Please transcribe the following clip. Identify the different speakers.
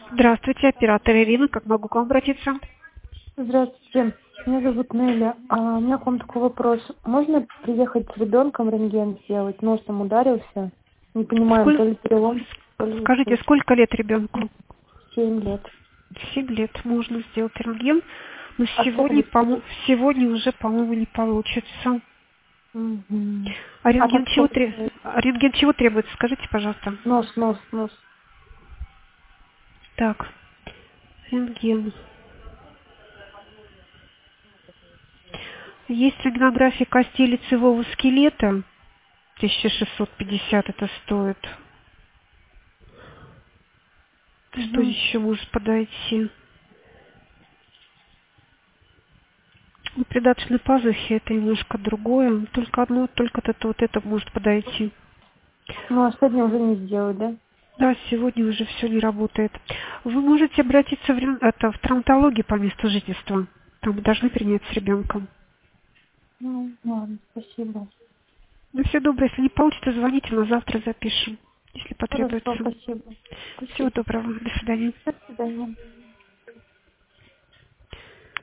Speaker 1: Здравствуйте, оператор Ирина. Как могу к вам обратиться?
Speaker 2: Здравствуйте, меня зовут Неля. У меня к вам такой вопрос. Можно приехать с ребенком рентген сделать? Носом ударился. Не понимаем, то ли перелом, то ли
Speaker 1: Скажите, сколько лет ребенку?
Speaker 2: 7 лет.
Speaker 1: 7 лет. Можно сделать рентген, но
Speaker 2: А сколько
Speaker 1: сегодня,
Speaker 2: будет?
Speaker 1: сегодня уже, по-моему, не получится.
Speaker 2: Мгм.
Speaker 1: А
Speaker 2: А
Speaker 1: рентген
Speaker 2: так
Speaker 1: чего,
Speaker 2: сколько стоит?
Speaker 1: рентген чего требуется? Скажите, пожалуйста.
Speaker 2: Нос.
Speaker 1: Так, рентген. Есть рентгенография кости лицевого скелета. 1650 это стоит. Что
Speaker 2: Угу.
Speaker 1: еще может подойти? У придаточной пазухи это немножко другое. Только одно, только вот это может подойти.
Speaker 2: Ну, а сегодня уже не сделать, да?
Speaker 1: Да, сегодня уже все не работает. Вы можете обратиться в травматологию по месту жительства. Там вы должны принять с ребенком.
Speaker 2: Ну, ладно, спасибо.
Speaker 1: Ну, все доброе. Если не получится, звоните, на завтра запишем, если
Speaker 2: Хорошо,
Speaker 1: потребуется.
Speaker 2: спасибо.
Speaker 1: Всего
Speaker 2: Спасибо.
Speaker 1: доброго. До свидания.
Speaker 2: До свидания.